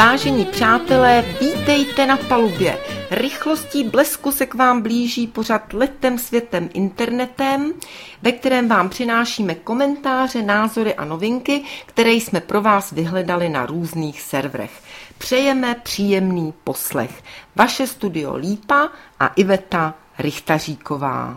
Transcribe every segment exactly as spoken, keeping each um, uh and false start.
Vážení přátelé, vítejte na palubě. Rychlostí blesku se k vám blíží pořad Letem světem internetem, ve kterém vám přinášíme komentáře, názory a novinky, které jsme pro vás vyhledali na různých serverech. Přejeme příjemný poslech. Vaše studio Lípa a Iveta Richtaříková.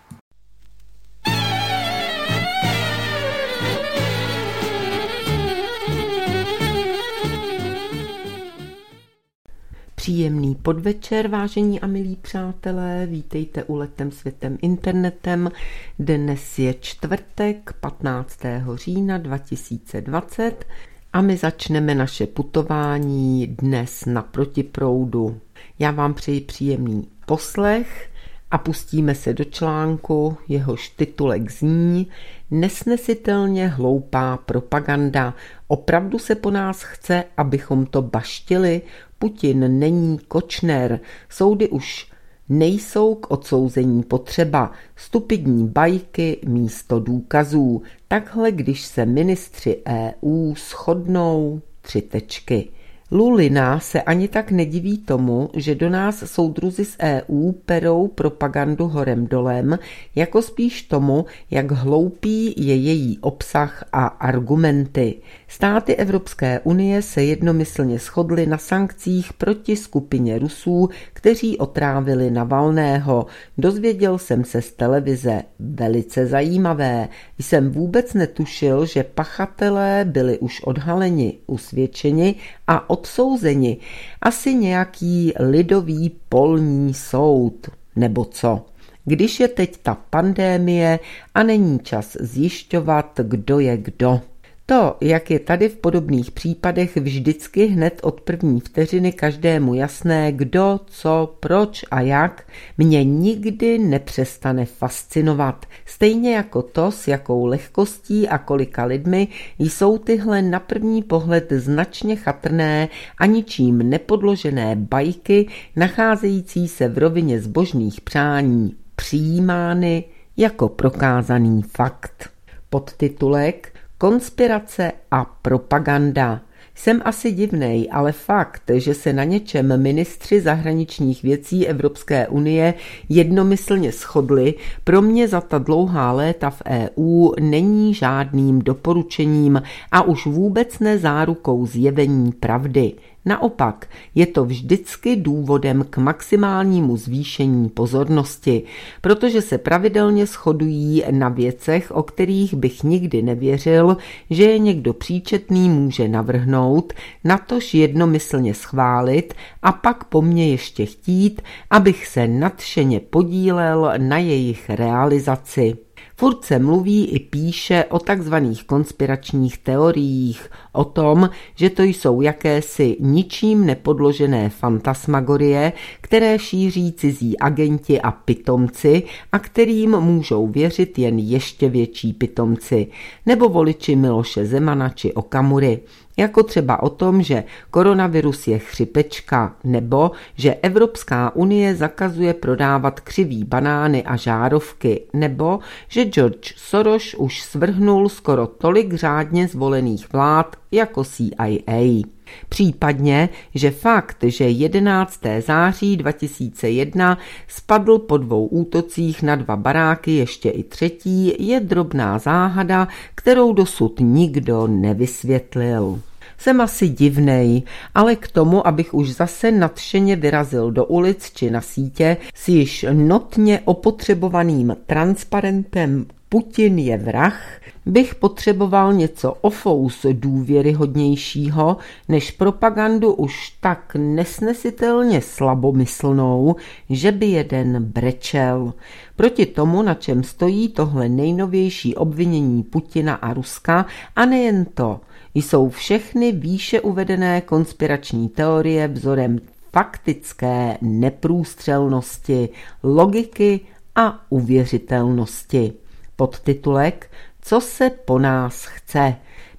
Příjemný podvečer, vážení a milí přátelé, vítejte u Letem světem internetem. Dnes je čtvrtek, patnáctého října dva tisíce dvacet a my začneme naše putování dnes na protiproudu. Já vám přeji příjemný poslech a pustíme se do článku, jehož titulek zní Nesnesitelně hloupá propaganda. Opravdu se po nás chce, abychom to baštili? Putin není Kočner. Soudy už nejsou k odsouzení potřeba. Stupidní bajky místo důkazů. Takhle, když se ministři E U shodnou, tři tečky. Lulina se ani tak nediví tomu, že do nás soudruzi z E U perou propagandu horem dolem, jako spíš tomu, jak hloupý je její obsah a argumenty. Státy Evropské unie se jednomyslně shodly na sankcích proti skupině Rusů, kteří otrávili Navalného. Dozvěděl jsem se z televize. Velice zajímavé. Jsem vůbec netušil, že pachatelé byli už odhaleni, usvědčeni a odsouzeni. Asi nějaký lidový polní soud, nebo co? Když je teď ta pandémie a není čas zjišťovat, kdo je kdo. To, jak je tady v podobných případech vždycky hned od první vteřiny každému jasné, kdo, co, proč a jak, mě nikdy nepřestane fascinovat. Stejně jako to, s jakou lehkostí a kolika lidmi jsou tyhle na první pohled značně chatrné a ničím nepodložené bajky, nacházející se v rovině zbožných přání, přijímány jako prokázaný fakt. Podtitulek Konspirace a propaganda. Jsem asi divnej, ale fakt, že se na něčem ministři zahraničních věcí Evropské unie jednomyslně shodli, pro mě za ta dlouhá léta v E U není žádným doporučením a už vůbec ne zárukou zjevení pravdy. Naopak, je to vždycky důvodem k maximálnímu zvýšení pozornosti, protože se pravidelně shodují na věcech, o kterých bych nikdy nevěřil, že je někdo příčetný může navrhnout, natož jednomyslně schválit a pak po mně ještě chtít, abych se nadšeně podílel na jejich realizaci. Furt se mluví i píše o takzvaných konspiračních teoriích, o tom, že to jsou jakési ničím nepodložené fantasmagorie, které šíří cizí agenti a pitomci a kterým můžou věřit jen ještě větší pitomci, nebo voliči Miloše Zemana či Okamury. Jako třeba o tom, že koronavirus je chřipečka, nebo že Evropská unie zakazuje prodávat křivý banány a žárovky, nebo že George Soros už svrhnul skoro tolik řádně zvolených vlád jako C I A. Případně, že fakt, že jedenáctého září dva tisíce jedna spadl po dvou útocích na dva baráky ještě i třetí, je drobná záhada, kterou dosud nikdo nevysvětlil. Jsem asi divnej, ale k tomu, abych už zase nadšeně vyrazil do ulic či na sítě s již notně opotřebovaným transparentem Putin je vrah, bych potřeboval něco o fous důvěryhodnějšího, než propagandu už tak nesnesitelně slabomyslnou, že by jeden brečel. Proti tomu, na čem stojí tohle nejnovější obvinění Putina a Ruska, a nejen to, jsou všechny výše uvedené konspirační teorie vzorem faktické neprůstřelnosti, logiky a uvěřitelnosti. Podtitulek Co se po nás chce?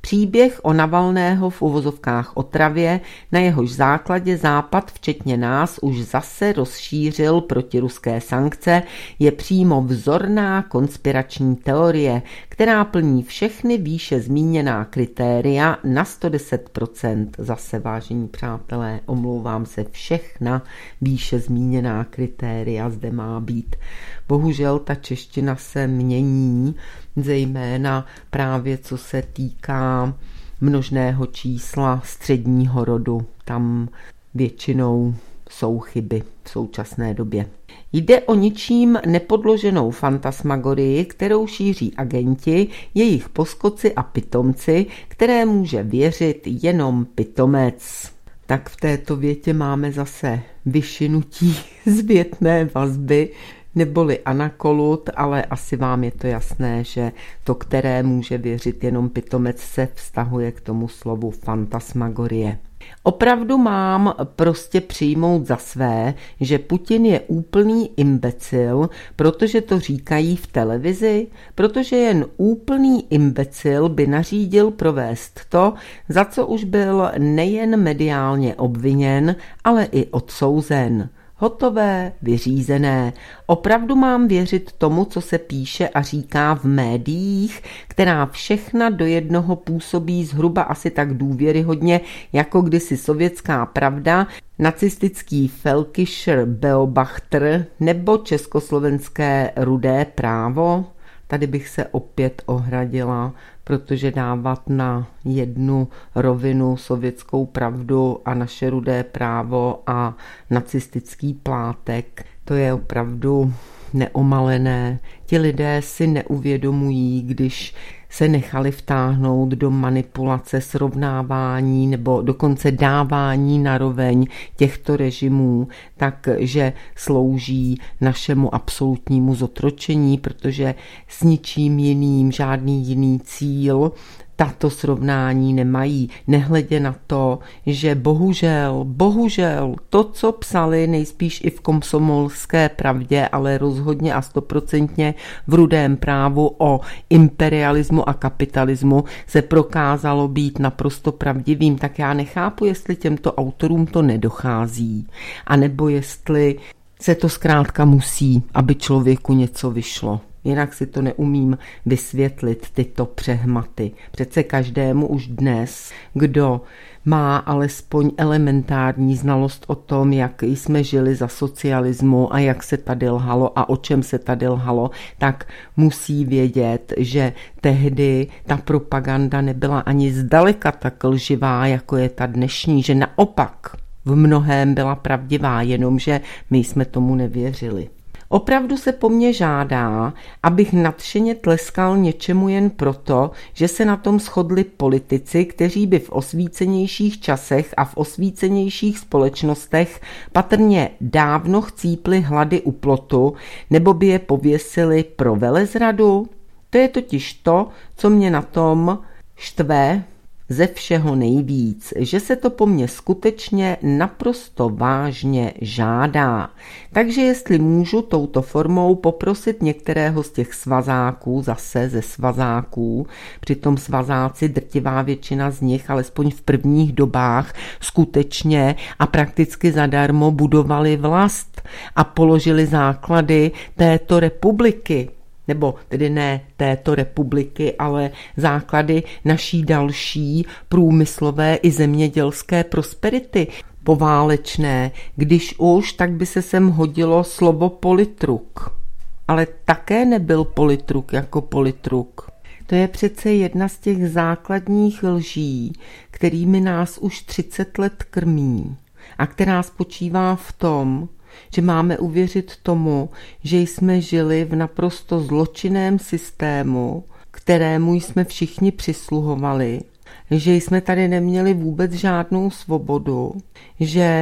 Příběh o Navalného v uvozovkách otravě, na jehož základě Západ, včetně nás, už zase rozšířil protiruské sankce, je přímo vzorná konspirační teorie, která plní všechny výše zmíněná kritéria na sto deset procent. Zase, vážení přátelé, omlouvám se, všechna výše zmíněná kritéria zde má být. Bohužel ta čeština se mění, zejména právě co se týká množného čísla středního rodu. Tam většinou jsou chyby v současné době. Jde o ničím nepodloženou fantasmagorii, kterou šíří agenti, jejich poskoci a pitomci, které může věřit jenom pitomec. Tak v této větě máme zase vyšinutí zpětné vazby, neboli anakolut, ale asi vám je to jasné, že to, které může věřit jenom pitomec, se vztahuje k tomu slovu fantasmagorie. Opravdu mám prostě přijmout za své, že Putin je úplný imbecil, protože to říkají v televizi, protože jen úplný imbecil by nařídil provést to, za co už byl nejen mediálně obviněn, ale i odsouzen. Hotové, vyřízené. Opravdu mám věřit tomu, co se píše a říká v médiích, která všechna do jednoho působí zhruba asi tak důvěryhodně, jako kdysi Sovětská pravda, nacistický Völkischer Beobachter nebo československé Rudé právo? Tady bych se opět ohradila, protože dávat na jednu rovinu sovětskou pravdu a naše Rudé právo a nacistický plátek, to je opravdu neomalené. Ti lidé si neuvědomují, když se nechali vtáhnout do manipulace, srovnávání nebo dokonce dávání naroveň těchto režimů, takže slouží našemu absolutnímu zotročení, protože s ničím jiným žádný jiný cíl tato srovnání nemají, nehledě na to, že bohužel, bohužel to, co psali nejspíš i v Komsomolské pravdě, ale rozhodně a stoprocentně v Rudém právu o imperialismu a kapitalismu, se prokázalo být naprosto pravdivým, tak já nechápu, jestli těmto autorům to nedochází, anebo jestli se to zkrátka musí, aby člověku něco vyšlo. Jinak si to neumím vysvětlit, tyto přehmaty. Přece každému už dnes, kdo má alespoň elementární znalost o tom, jak jsme žili za socialismu a jak se tady lhalo a o čem se tady lhalo, tak musí vědět, že tehdy ta propaganda nebyla ani zdaleka tak lživá, jako je ta dnešní, že naopak v mnohém byla pravdivá, jenomže my jsme tomu nevěřili. Opravdu se po mně žádá, abych nadšeně tleskal něčemu jen proto, že se na tom shodli politici, kteří by v osvícenějších časech a v osvícenějších společnostech patrně dávno chcípli hlady u plotu, nebo by je pověsili pro velezradu? To je totiž to, co mě na tom štve ze všeho nejvíc, že se to po mně skutečně naprosto vážně žádá. Takže jestli můžu touto formou poprosit některého z těch svazáků, zase ze svazáků, přitom svazáci, drtivá většina z nich, alespoň v prvních dobách, skutečně a prakticky zadarmo budovali vlast a položili základy této republiky. Nebo tedy ne této republiky, ale základy naší další průmyslové i zemědělské prosperity poválečné. Když už, tak by se sem hodilo slovo politruk. Ale také nebyl politruk jako politruk. To je přece jedna z těch základních lží, kterými nás už třicet let krmí a která spočívá v tom, že máme uvěřit tomu, že jsme žili v naprosto zločinném systému, kterému jsme všichni přisluhovali, že jsme tady neměli vůbec žádnou svobodu, že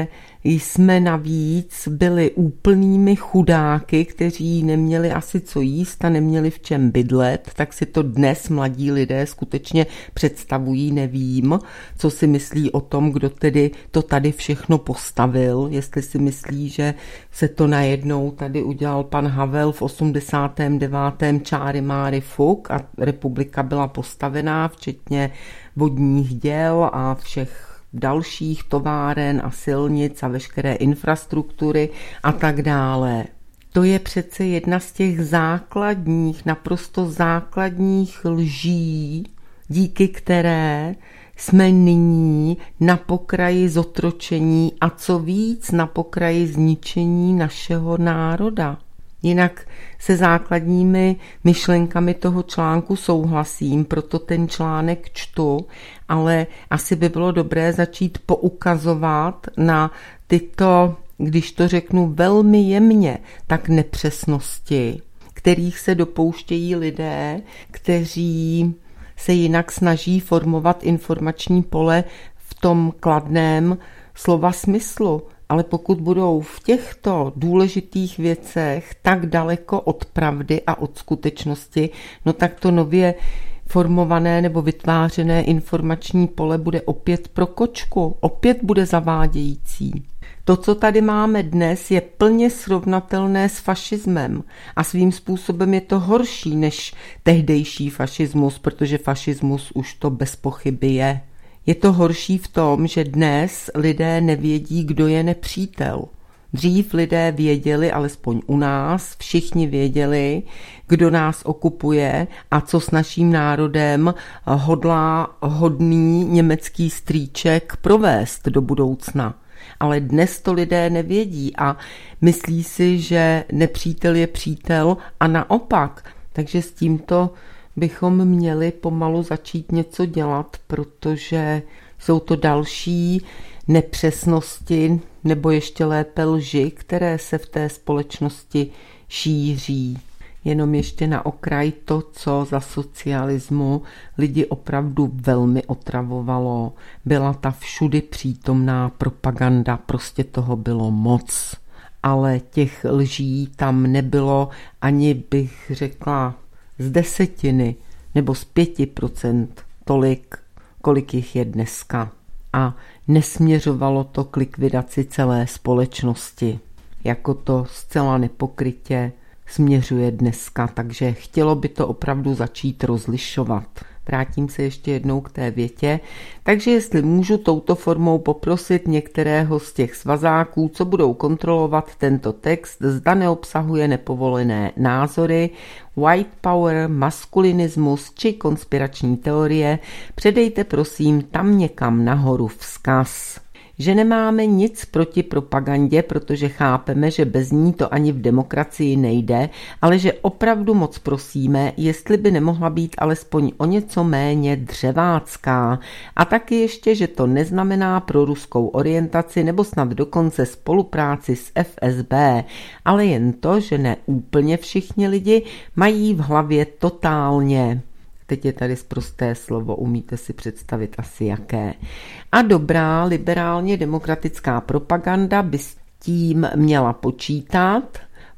jsme navíc byli úplnými chudáky, kteří neměli asi co jíst a neměli v čem bydlet, tak si to dnes mladí lidé skutečně představují, nevím, co si myslí o tom, kdo tedy to tady všechno postavil, jestli si myslí, že se to najednou tady udělal pan Havel v osmdesátém devátém čáry máry fuk a republika byla postavená, včetně vodních děl a všech dalších továren a silnic a veškeré infrastruktury a tak dále. To je přece jedna z těch základních, naprosto základních lží, díky které jsme nyní na pokraji zotročení a co víc na pokraji zničení našeho národa. Jinak se základními myšlenkami toho článku souhlasím, proto ten článek čtu, ale asi by bylo dobré začít poukazovat na tyto, když to řeknu velmi jemně, tak nepřesnosti, kterých se dopouštějí lidé, kteří se jinak snaží formovat informační pole v tom kladném slova smyslu. Ale pokud budou v těchto důležitých věcech tak daleko od pravdy a od skutečnosti, no tak to nově formované nebo vytvářené informační pole bude opět pro kočku, opět bude zavádějící. To, co tady máme dnes, je plně srovnatelné s fašismem a svým způsobem je to horší než tehdejší fašismus, protože fašismus už to bez pochyby je. Je to horší v tom, že dnes lidé nevědí, kdo je nepřítel. Dřív lidé věděli, alespoň u nás, všichni věděli, kdo nás okupuje a co s naším národem hodlá hodný německý strýček provést do budoucna. Ale dnes to lidé nevědí a myslí si, že nepřítel je přítel a naopak. Takže s tímto bychom měli pomalu začít něco dělat, protože jsou to další nepřesnosti nebo ještě lépe lži, které se v té společnosti šíří. Jenom ještě na okraj to, co za socialismu lidi opravdu velmi otravovalo, byla ta všudy přítomná propaganda, prostě toho bylo moc. Ale těch lží tam nebylo ani, bych řekla, z desetiny nebo z pěti procent tolik, kolik jich je dneska. A nesměřovalo to k likvidaci celé společnosti, jako to zcela nepokrytě směřuje dneska, takže chtělo by to opravdu začít rozlišovat. Vrátím se ještě jednou k té větě. Takže jestli můžu touto formou poprosit některého z těch svazáků, co budou kontrolovat tento text, zda neobsahuje nepovolené názory, white power, maskulinismus či konspirační teorie, předejte prosím tam někam nahoru vzkaz. Že nemáme nic proti propagandě, protože chápeme, že bez ní to ani v demokracii nejde, ale že opravdu moc prosíme, jestli by nemohla být alespoň o něco méně dřevácká. A taky ještě, že to neznamená pro ruskou orientaci nebo snad dokonce spolupráci s F S B, ale jen to, že ne úplně všichni lidi mají v hlavě totálně. Teď je tady sprosté slovo, umíte si představit asi jaké. A dobrá liberálně demokratická propaganda by s tím měla počítat,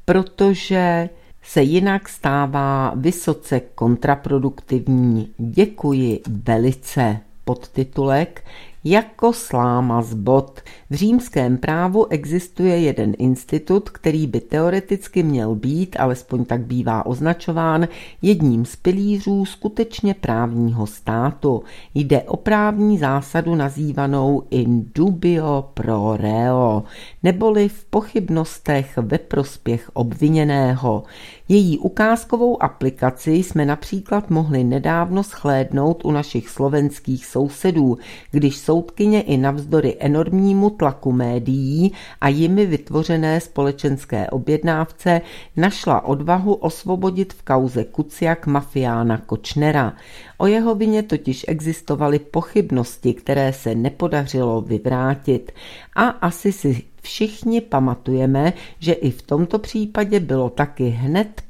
protože se jinak stává vysoce kontraproduktivní. Děkuji velice. Podtitulek Jako sláma z bot. V římském právu existuje jeden institut, který by teoreticky měl být, alespoň tak bývá označován, jedním z pilířů skutečně právního státu. Jde o právní zásadu nazývanou in dubio pro reo, neboli v pochybnostech ve prospěch obviněného. Její ukázkovou aplikaci jsme například mohli nedávno shlédnout u našich slovenských sousedů, když soudkyně i navzdory enormnímu tlaku médií a jimi vytvořené společenské objednávce našla odvahu osvobodit v kauze Kuciak mafiána Kočnera. O jeho vině totiž existovaly pochybnosti, které se nepodařilo vyvrátit. A asi si všichni pamatujeme, že i v tomto případě bylo taky hned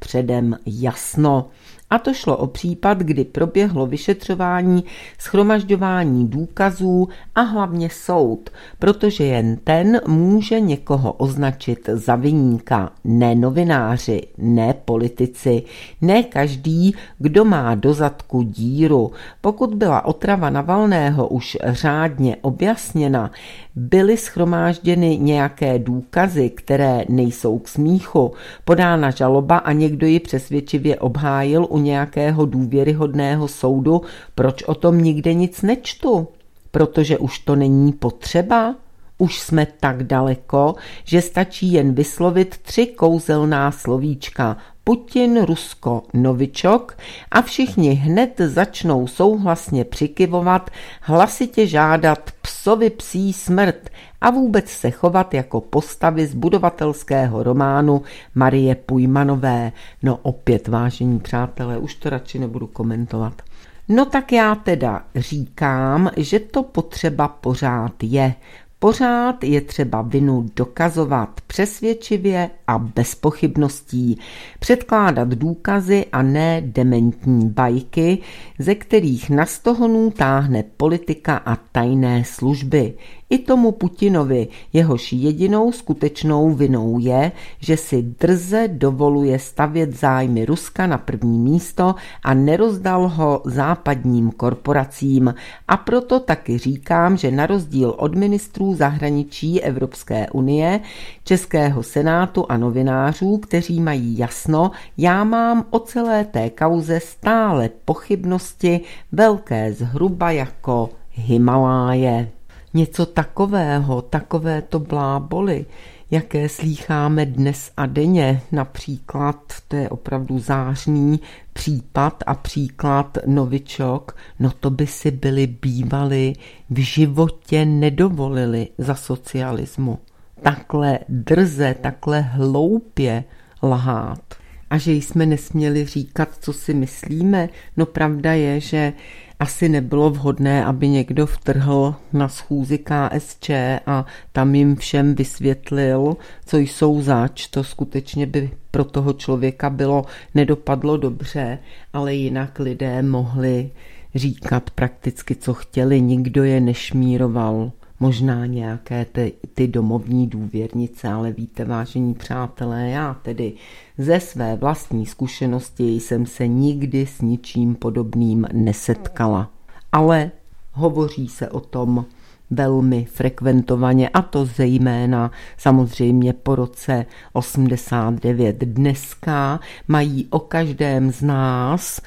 předem jasno. A to šlo o případ, kdy proběhlo vyšetřování, shromažďování důkazů a hlavně soud, protože jen ten může někoho označit za viníka, ne novináři, ne politici, ne každý, kdo má do zadku díru. Pokud byla otrava Navalného už řádně objasněna, byly shromážděny nějaké důkazy, které nejsou k smíchu, podána žaloba a někdo ji přesvědčivě obhájil u nějakého důvěryhodného soudu, proč o tom nikde nic nečtu? Protože už to není potřeba? Už jsme tak daleko, že stačí jen vyslovit tři kouzelná slovíčka Putin, Rusko, Novičok a všichni hned začnou souhlasně přikyvovat, hlasitě žádat psovi psí smrt a vůbec se chovat jako postavy z budovatelského románu Marie Pujmanové. No opět, vážení přátelé, už to radši nebudu komentovat. No tak já teda říkám, že to potřeba pořád je. Pořád je třeba vinu dokazovat přesvědčivě a bez pochybností, předkládat důkazy a ne dementní bajky, ze kterých na stohonů táhne politika a tajné služby. I tomu Putinovi, jehož jedinou skutečnou vinou je, že si drze dovoluje stavět zájmy Ruska na první místo a nerozdal ho západním korporacím. A proto taky říkám, že na rozdíl od ministrů zahraničí Evropské unie, Českého senátu a novinářů, kteří mají jasno, já mám o celé té kauze stále pochybnosti velké zhruba jako Himaláje. Něco takového, takovéto bláboli, jaké slýcháme dnes a denně, například, to je opravdu zářný případ a příklad Novičok, no to by si byli bývali v životě nedovolili za socialismu. Takhle drze, takhle hloupě lhát. A že jsme nesměli říkat, co si myslíme, no pravda je, že asi nebylo vhodné, aby někdo vtrhl na schůzi K S Č a tam jim všem vysvětlil, co jsou zač. To skutečně by pro toho člověka bylo nedopadlo dobře, ale jinak lidé mohli říkat prakticky, co chtěli. Nikdo je nešmíroval. Možná nějaké ty, ty domovní důvěrnice, ale víte, vážení přátelé, já tedy ze své vlastní zkušenosti jsem se nikdy s ničím podobným nesetkala. Ale hovoří se o tom velmi frekventovaně, a to zejména samozřejmě po roce osmdesát devět. Dneska mají o každém z nás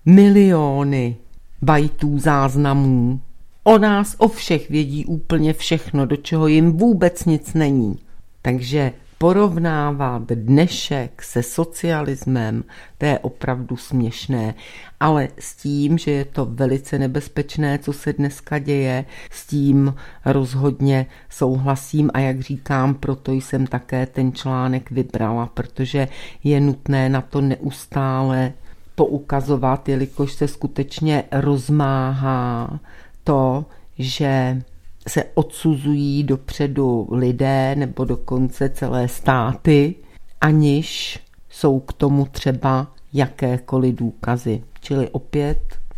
miliony bajtů záznamů. O nás, o všech vědí úplně všechno, do čeho jim vůbec nic není. Takže porovnávat dnešek se socialismem, to je opravdu směšné, ale s tím, že je to velice nebezpečné, co se dneska děje, s tím rozhodně souhlasím a jak říkám, proto jsem také ten článek vybrala, protože je nutné na to neustále poukazovat, jelikož se skutečně rozmáhá to, že se odsuzují dopředu lidé nebo dokonce celé státy, aniž jsou k tomu třeba jakékoliv důkazy. Čili opět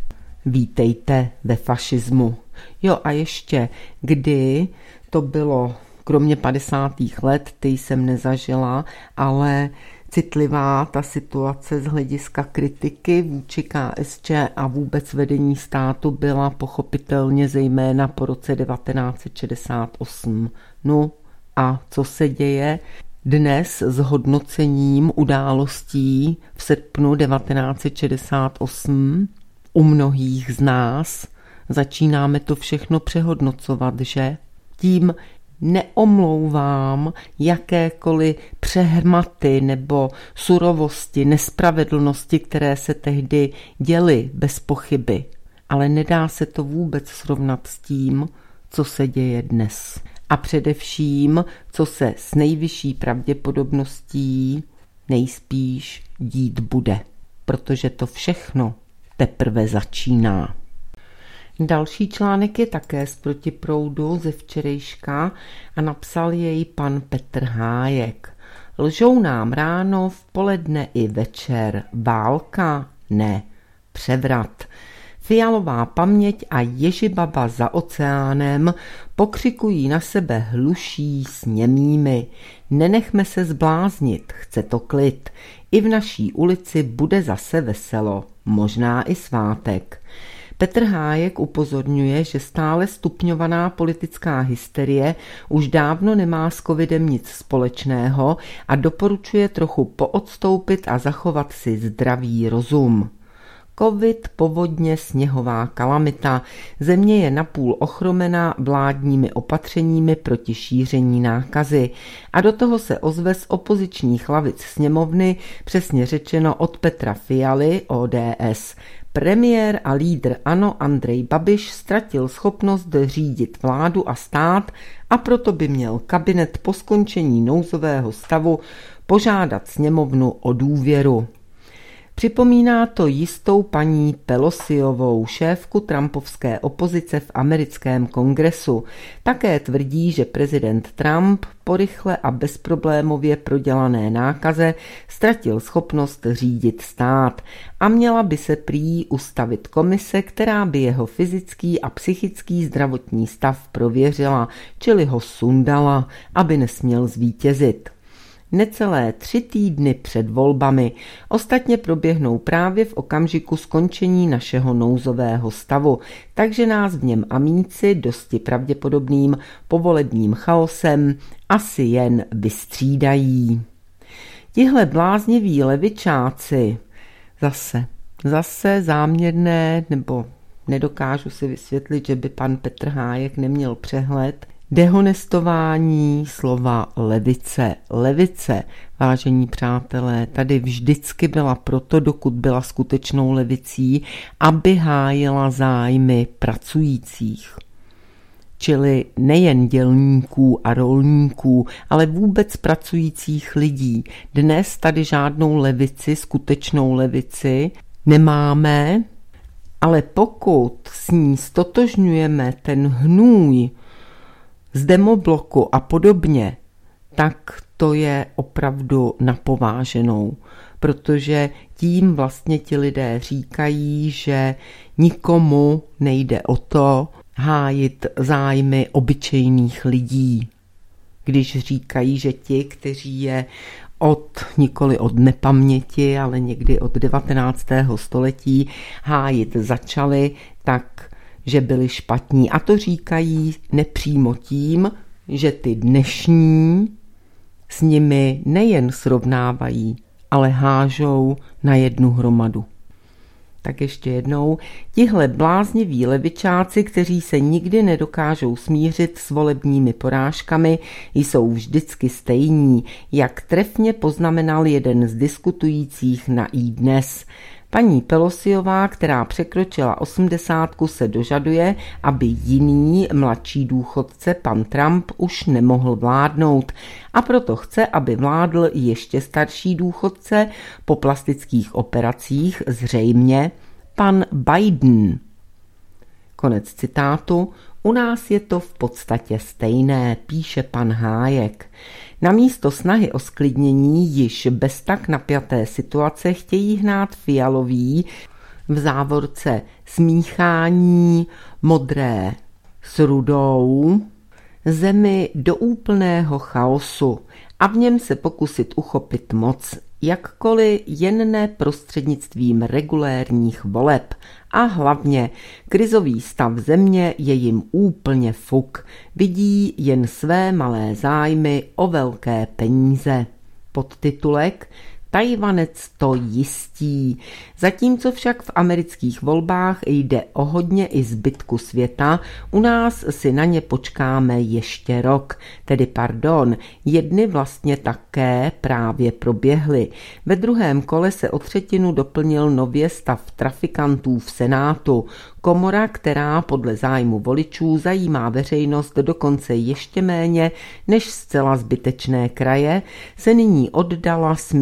vítejte ve fašismu. Jo a ještě, kdy to bylo, kromě padesátých let, ty jsem nezažila, ale citlivá ta situace z hlediska kritiky vůči K S Č a vůbec vedení státu byla pochopitelně zejména po roce devatenáct set šedesát osm. No a co se děje dnes s hodnocením událostí v srpnu devatenáct set šedesát osm? U mnohých z nás začínáme to všechno přehodnocovat, že? Tím neomlouvám jakékoliv přehmaty nebo surovosti, nespravedlnosti, které se tehdy děly bez pochyby. Ale nedá se to vůbec srovnat s tím, co se děje dnes. A především, co se s nejvyšší pravděpodobností nejspíš dít bude. Protože to všechno teprve začíná. Další článek je také z Protiproudu ze včerejška a napsal jej pan Petr Hájek. Lžou nám ráno, v poledne i večer. Válka? Ne. Převrat. Fialová paměť a Ježibaba za oceánem pokřikují na sebe hluší s němými. Nenechme se zbláznit, chce to klid. I v naší ulici bude zase veselo, možná i svátek. Petr Hájek upozorňuje, že stále stupňovaná politická hysterie už dávno nemá s covidem nic společného a doporučuje trochu poodstoupit a zachovat si zdravý rozum. Covid, povodně, sněhová kalamita. Země je napůl ochromena vládními opatřeními proti šíření nákazy. A do toho se ozve z opozičních lavic sněmovny, přesně řečeno od Petra Fialy, O D S. Premiér a lídr ANO Andrej Babiš ztratil schopnost řídit vládu a stát a proto by měl kabinet po skončení nouzového stavu požádat sněmovnu o důvěru. Připomíná to jistou paní Pelosiovou, šéfku trumpovské opozice v americkém kongresu. Také tvrdí, že prezident Trump po rychle a bezproblémově prodělané nákaze ztratil schopnost řídit stát a měla by se prý ustavit komise, která by jeho fyzický a psychický zdravotní stav prověřila, čili ho sundala, aby nesměl zvítězit. Necelé tři týdny před volbami ostatně proběhnou právě v okamžiku skončení našeho nouzového stavu, takže nás v něm amíci dosti pravděpodobným povolebním chaosem asi jen vystřídají. Tihle blázniví levičáci, zase, zase záměrné, nebo nedokážu si vysvětlit, že by pan Petr Hájek neměl přehled, dehonestování slova levice. Levice, vážení přátelé, tady vždycky byla proto, dokud byla skutečnou levicí, aby hájila zájmy pracujících. Čili nejen dělníků a rolníků, ale vůbec pracujících lidí. Dnes tady žádnou levici, skutečnou levici nemáme, ale pokud s ní stotožňujeme ten hnůj z demobloku a podobně, tak to je opravdu napováženou, protože tím vlastně ti lidé říkají, že nikomu nejde o to hájit zájmy obyčejných lidí. Když říkají, že ti, kteří je od, nikoli od nepaměti, ale někdy od devatenáctého století hájit začali, tak že byli špatní. A to říkají nepřímo tím, že ty dnešní s nimi nejen srovnávají, ale hážou na jednu hromadu. Tak ještě jednou, tihle blázniví levičáci, kteří se nikdy nedokážou smířit s volebními porážkami, jsou vždycky stejní, jak trefně poznamenal jeden z diskutujících na iDnes. Paní Pelosiová, která překročila osmdesátku, se dožaduje, aby jiný mladší důchodce, pan Trump, už nemohl vládnout a proto chce, aby vládl ještě starší důchodce po plastických operacích, zřejmě pan Biden. Konec citátu. U nás je to v podstatě stejné, píše pan Hájek. Namísto snahy o sklidnění již bez tak napjaté situace chtějí hnát Fialový v závorce smíchání modré s rudou zemi do úplného chaosu a v něm se pokusit uchopit moc, jakkoliv jen ne prostřednictvím regulérních voleb. A hlavně krizový stav země je jim úplně fuk. Vidí jen své malé zájmy o velké peníze. Podtitulek Tajvanec to jistí. Zatímco však v amerických volbách jde o hodně i zbytku světa, u nás si na ně počkáme ještě rok. Tedy pardon, jedny vlastně také právě proběhly. Ve druhém kole se o třetinu doplnil nově stav trafikantů v Senátu. Komora, která podle zájmu voličů zajímá veřejnost dokonce ještě méně než zcela zbytečné kraje, se nyní oddala směšné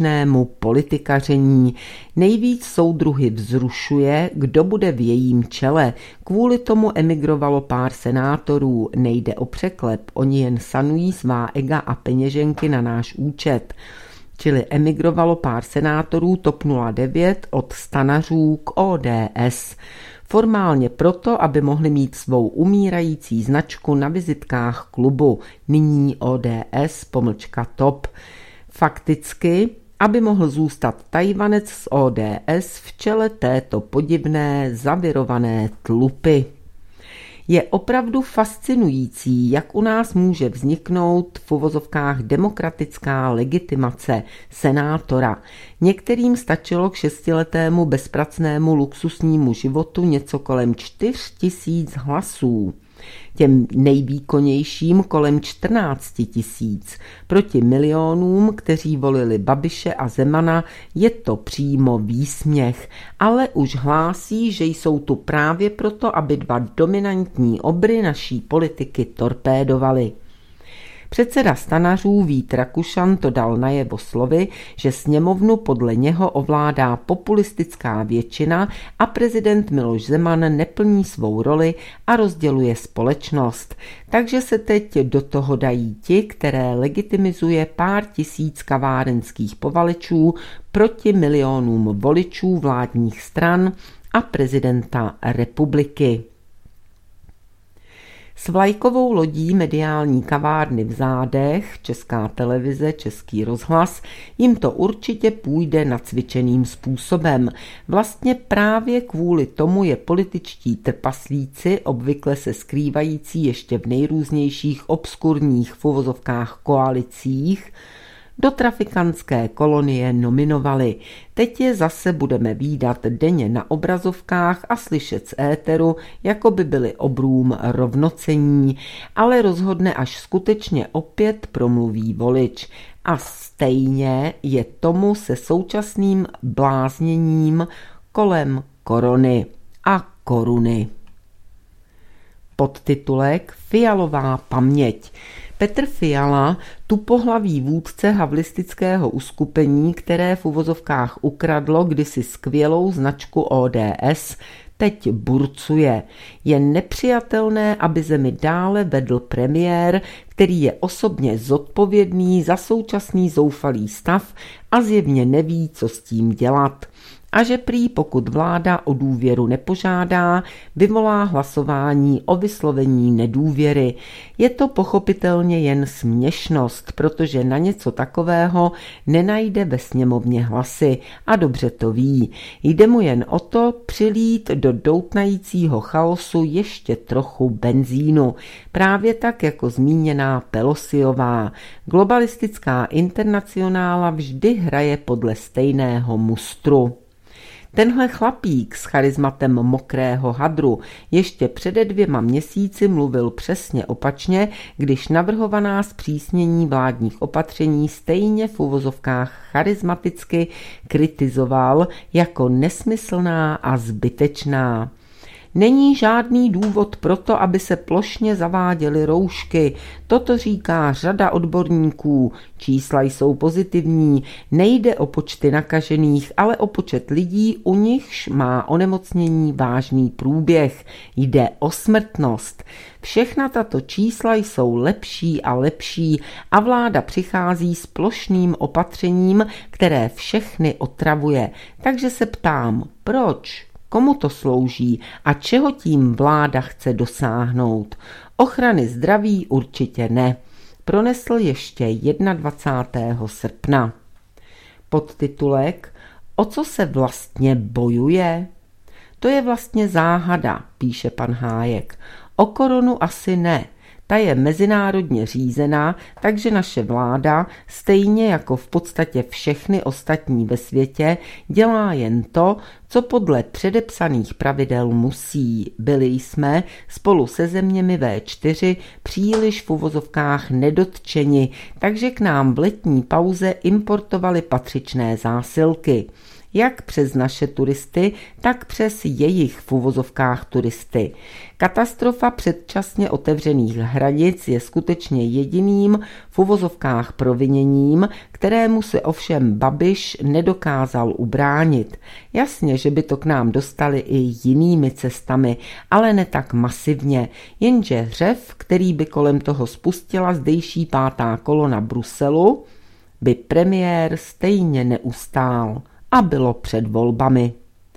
podivnému politikaření. Nejvíc soudruhy vzrušuje, kdo bude v jejím čele. Kvůli tomu emigrovalo pár senátorů. Nejde o překlep, oni jen sanují svá ega a peněženky na náš účet. Čili emigrovalo pár senátorů T O P nula devět od stanařů k O D S. Formálně proto, aby mohli mít svou umírající značku na vizitkách klubu, nyní O D S pomlčka T O P. Fakticky, aby mohl zůstat Tajvanec z O D S v čele této podivné, zavirované tlupy. Je opravdu fascinující, jak u nás může vzniknout v uvozovkách demokratická legitimace senátora. Některým stačilo k šestiletému bezpracnému luxusnímu životu něco kolem čtyř tisíc hlasů. Těm nejvýkonnějším kolem čtrnáct tisíc. Proti milionům, kteří volili Babiše a Zemana, je to přímo výsměch, ale už hlásí, že jsou tu právě proto, aby dva dominantní obry naší politiky torpédovali. Předseda stanařů Vít Rakušan to dal najevo slovy, že sněmovnu podle něho ovládá populistická většina a prezident Miloš Zeman neplní svou roli a rozděluje společnost. Takže se teď do toho dají ti, které legitimizuje pár tisíc kavárenských povalečů proti milionům voličů vládních stran a prezidenta republiky. S vlajkovou lodí mediální kavárny v zádech, Česká televize, Český rozhlas, jim to určitě půjde nacvičeným způsobem. Vlastně právě kvůli tomu je političtí trpaslíci, obvykle se skrývající ještě v nejrůznějších obskurních v uvozovkách koalicích, do trafikantské kolonie nominovali. Teď je zase budeme vídat denně na obrazovkách a slyšet z éteru, jako by byli obrům rovnocení, ale rozhodne, až skutečně opět promluví volič. A stejně je tomu se současným blázněním kolem korony a koruny. Podtitulek Fialová paměť. Petr Fiala, tupohlavý vůdce havlistického uskupení, které v uvozovkách ukradlo kdysi skvělou značku O D S, teď burcuje. Je nepřijatelné, aby zemi dále vedl premiér, který je osobně zodpovědný za současný zoufalý stav a zjevně neví, co s tím dělat. A že prý pokud vláda o důvěru nepožádá, vyvolá hlasování o vyslovení nedůvěry. Je to pochopitelně jen směšnost, protože na něco takového nenajde ve sněmovně hlasy a dobře to ví. Jde mu jen o to přilít do doutnajícího chaosu ještě trochu benzínu. Právě tak jako zmíněná Pelosiová. Globalistická internacionála vždy hraje podle stejného mustru. Tenhle chlapík s charizmatem mokrého hadru ještě přede dvěma měsíci mluvil přesně opačně, když navrhovaná zpřísnění vládních opatření stejně v uvozovkách charizmaticky kritizoval jako nesmyslná a zbytečná. Není žádný důvod pro to, aby se plošně zaváděly roušky. Toto říká řada odborníků. Čísla jsou pozitivní. Nejde o počty nakažených, ale o počet lidí, u nichž má onemocnění vážný průběh. Jde o smrtnost. Všechna tato čísla jsou lepší a lepší a vláda přichází s plošným opatřením, které všechny otravuje. Takže se ptám, proč? Komu to slouží a čeho tím vláda chce dosáhnout? Ochrany zdraví určitě ne. Pronesl ještě dvacátého prvního srpna. Podtitulek O co se vlastně bojuje? To je vlastně záhada, píše pan Hájek. O korunu asi ne. Ta je mezinárodně řízená, takže naše vláda, stejně jako v podstatě všechny ostatní ve světě, dělá jen to, co podle předepsaných pravidel musí. Byli jsme spolu se zeměmi V čtyři příliš v uvozovkách nedotčeni, takže k nám v letní pauze importovali patřičné zásilky. Jak přes naše turisty, tak přes jejich v uvozovkách turisty. Katastrofa předčasně otevřených hranic je skutečně jediným v uvozovkách proviněním, kterému se ovšem Babiš nedokázal ubránit. Jasně, že by to k nám dostali i jinými cestami, ale ne tak masivně, jenže hřev, který by kolem toho spustila zdejší pátá kolona Bruselu, by premiér stejně neustál a bylo před volbami.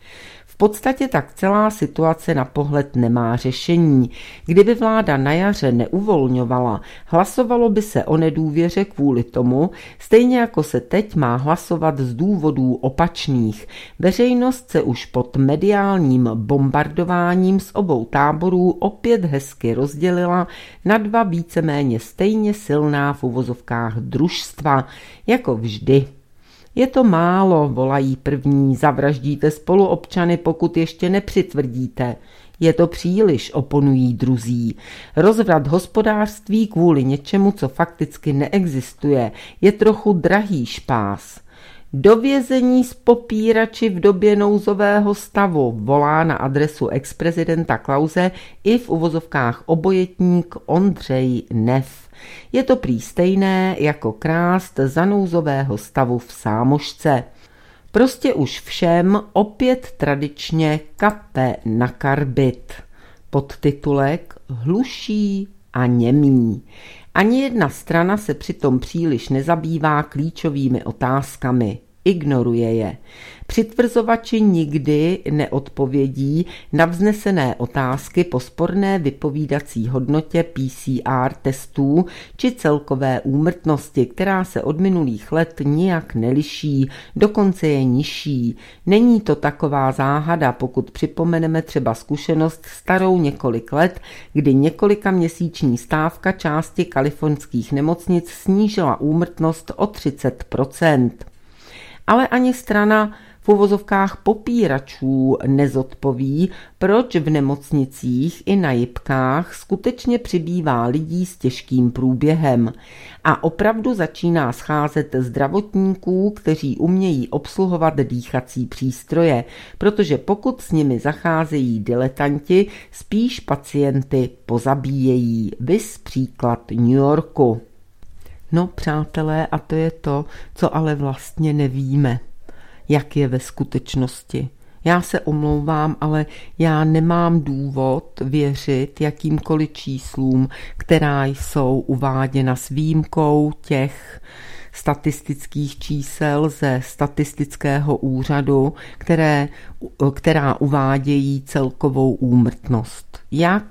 V podstatě tak celá situace na pohled nemá řešení. Kdyby vláda na jaře neuvolňovala, hlasovalo by se o nedůvěře kvůli tomu, stejně jako se teď má hlasovat z důvodů opačných. Veřejnost se už pod mediálním bombardováním z obou táborů opět hezky rozdělila na dva víceméně stejně silná v uvozovkách družstva, jako vždy. Je to málo, volají první, zavraždíte spoluobčany, pokud ještě nepřitvrdíte. Je to příliš, oponují druzí. Rozvrat hospodářství kvůli něčemu, co fakticky neexistuje, je trochu drahý špás. Do vězení z popírači v době nouzového stavu volá na adresu ex-prezidenta Klause i v uvozovkách obojetník Ondřej Nef. Je to prý stejné jako krást za nouzového stavu v Sámošce. Prostě už všem opět tradičně kape na karbit. Podtitulek Hluší a němí. Ani jedna strana se přitom příliš nezabývá klíčovými otázkami. Ignoruje je. Přitvrzovači nikdy neodpovědí na vznesené otázky po sporné vypovídací hodnotě P C R testů či celkové úmrtnosti, která se od minulých let nijak neliší, dokonce je nižší. Není to taková záhada, pokud připomeneme třeba zkušenost starou několik let, kdy několika měsíční stávka části kalifornských nemocnic snížila úmrtnost o třicet procent. Ale ani strana v uvozovkách popíračů nezodpoví, proč v nemocnicích i na jipkách skutečně přibývá lidí s těžkým průběhem. A opravdu začíná scházet zdravotníků, kteří umějí obsluhovat dýchací přístroje, protože pokud s nimi zacházejí diletanti, spíš pacienty pozabíjejí. Viz příklad New Yorku. No, přátelé, a to je to, co ale vlastně nevíme, jak je ve skutečnosti. Já se omlouvám, ale já nemám důvod věřit jakýmkoliv číslům, která jsou uváděna s výjimkou těch statistických čísel ze statistického úřadu, které, která uvádějí celkovou úmrtnost. Jak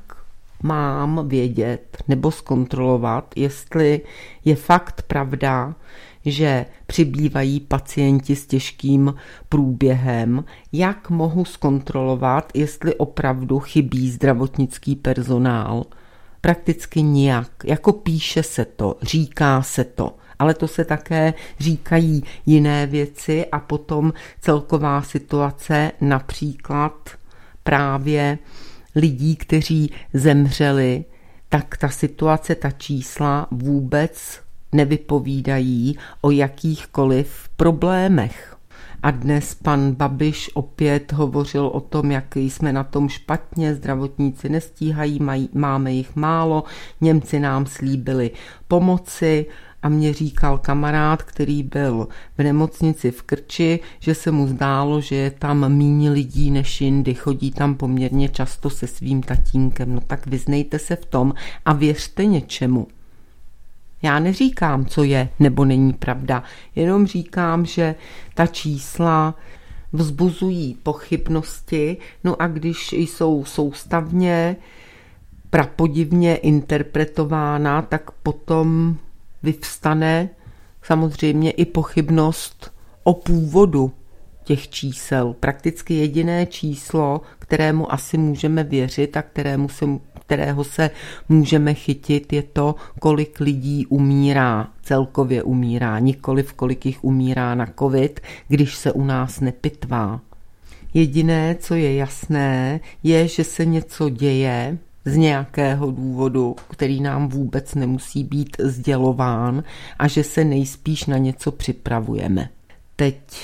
mám vědět nebo zkontrolovat, jestli je fakt pravda, že přibývají pacienti s těžkým průběhem, jak mohu zkontrolovat, jestli opravdu chybí zdravotnický personál? Prakticky nijak. Jako píše se to, říká se to, ale to se také říkají jiné věci a potom celková situace, například právě lidí, kteří zemřeli, tak ta situace, ta čísla vůbec nevypovídají o jakýchkoliv problémech. A dnes pan Babiš opět hovořil o tom, jak jsme na tom špatně, zdravotníci nestíhají, mají, máme jich málo, Němci nám slíbili pomoci. A mě říkal kamarád, který byl v nemocnici v Krči, že se mu zdálo, že je tam míň lidí než jindy, chodí tam poměrně často se svým tatínkem. No tak vyznejte se v tom a věřte něčemu. Já neříkám, co je nebo není pravda, jenom říkám, že ta čísla vzbuzují pochybnosti, no a když jsou soustavně, prapodivně interpretována, tak potom vyvstane samozřejmě i pochybnost o původu těch čísel. Prakticky jediné číslo, kterému asi můžeme věřit a kterému se, kterého se můžeme chytit, je to, kolik lidí umírá, celkově umírá, nikoliv kolik jich umírá na covid, když se u nás nepitvá. Jediné, co je jasné, je, že se něco děje, z nějakého důvodu, který nám vůbec nemusí být sdělován a že se nejspíš na něco připravujeme. Teď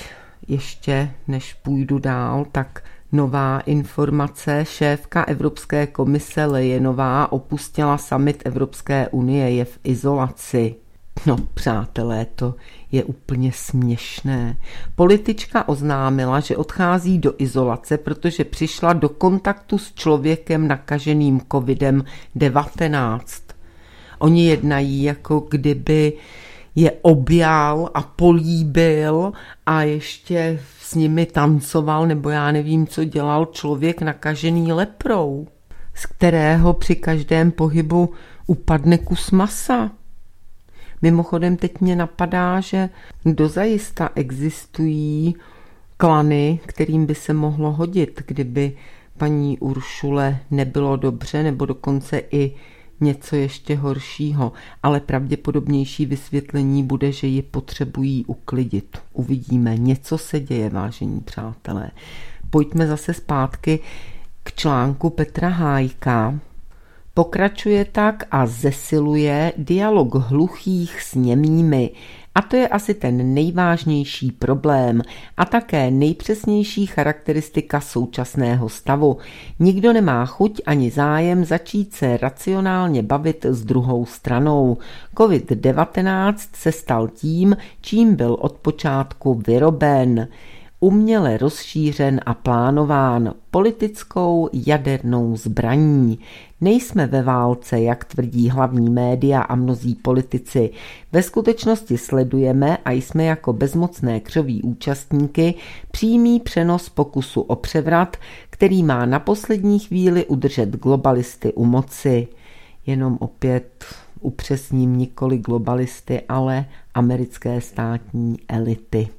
ještě než půjdu dál, tak nová informace. Šéfka Evropské komise Leyenová opustila summit Evropské unie, je v izolaci. No, přátelé, to je úplně směšné. Politička oznámila, že odchází do izolace, protože přišla do kontaktu s člověkem nakaženým kovidem devatenáct. Oni jednají, jako kdyby je objal a políbil a ještě s nimi tancoval, nebo já nevím, co dělal člověk nakažený leprou, z kterého při každém pohybu upadne kus masa. Mimochodem teď mě napadá, že dozajista existují klany, kterým by se mohlo hodit, kdyby paní Uršule nebylo dobře, nebo dokonce i něco ještě horšího, ale pravděpodobnější vysvětlení bude, že ji potřebují uklidit. Uvidíme, něco se děje, vážení přátelé. Pojďme zase zpátky k článku Petra Hájka. Pokračuje tak a zesiluje dialog hluchých s němými. A to je asi ten nejvážnější problém a také nejpřesnější charakteristika současného stavu. Nikdo nemá chuť ani zájem začít se racionálně bavit s druhou stranou. covid devatenáct se stal tím, čím byl od počátku vyroben. Uměle rozšířen a plánován politickou jadernou zbraní. Nejsme ve válce, jak tvrdí hlavní média a mnozí politici. Ve skutečnosti sledujeme a jsme jako bezmocné křoví účastníky přímý přenos pokusu o převrat, který má na poslední chvíli udržet globalisty u moci. Jenom opět upřesním, nikoli globalisty, ale americké státní elity.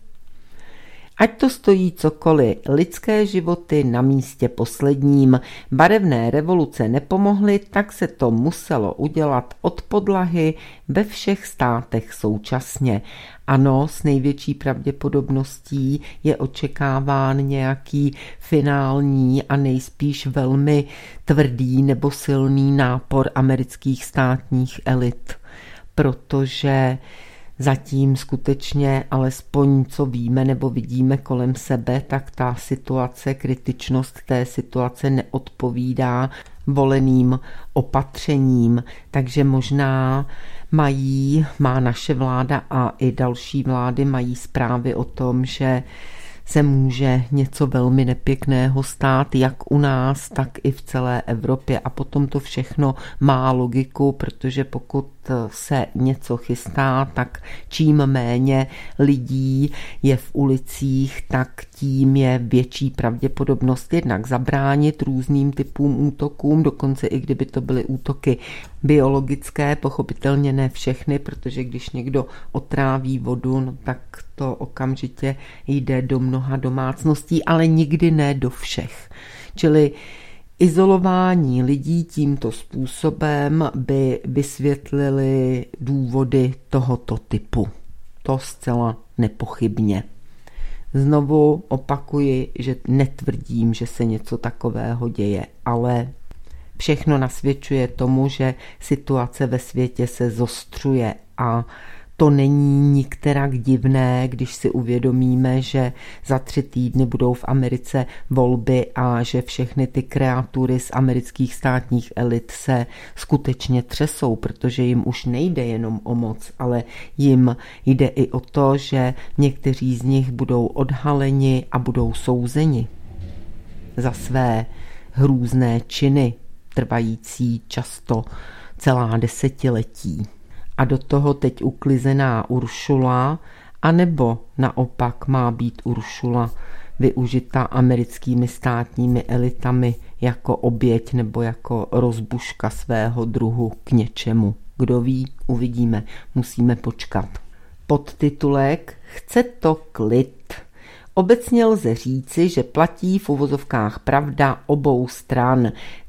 Ať to stojí cokoliv, lidské životy na místě posledním. Barevné revoluce nepomohly, tak se to muselo udělat od podlahy ve všech státech současně. Ano, s největší pravděpodobností je očekáván nějaký finální a nejspíš velmi tvrdý nebo silný nápor amerických státních elit, protože zatím skutečně, alespoň co víme nebo vidíme kolem sebe, tak ta situace, kritičnost té situace neodpovídá voleným opatřením. Takže možná mají, má naše vláda a i další vlády mají zprávy o tom, že se může něco velmi nepěkného stát, jak u nás, tak i v celé Evropě. A potom to všechno má logiku, protože pokud se něco chystá, tak čím méně lidí je v ulicích, tak tím je větší pravděpodobnost jednak zabránit různým typům útokům, dokonce i kdyby to byly útoky biologické, pochopitelně ne všechny, protože když někdo otráví vodu, no tak to okamžitě jde do mnoha domácností, ale nikdy ne do všech. Čili izolování lidí tímto způsobem by vysvětlili důvody tohoto typu. To zcela nepochybně. Znovu opakuji, že netvrdím, že se něco takového děje, ale všechno nasvědčuje tomu, že situace ve světě se zostřuje a to není nikterak divné, když si uvědomíme, že za tři týdny budou v Americe volby a že všechny ty kreatury z amerických státních elit se skutečně třesou, protože jim už nejde jenom o moc, ale jim jde i o to, že někteří z nich budou odhaleni a budou souzeni za své hrůzné činy, trvající často celá desetiletí. A do toho teď uklizená Uršula, anebo naopak má být Uršula využita americkými státními elitami jako oběť nebo jako rozbuška svého druhu k něčemu. Kdo ví, uvidíme, musíme počkat. Podtitulek Chce to klid. Obecně lze říci, že platí v uvozovkách pravda obou stran.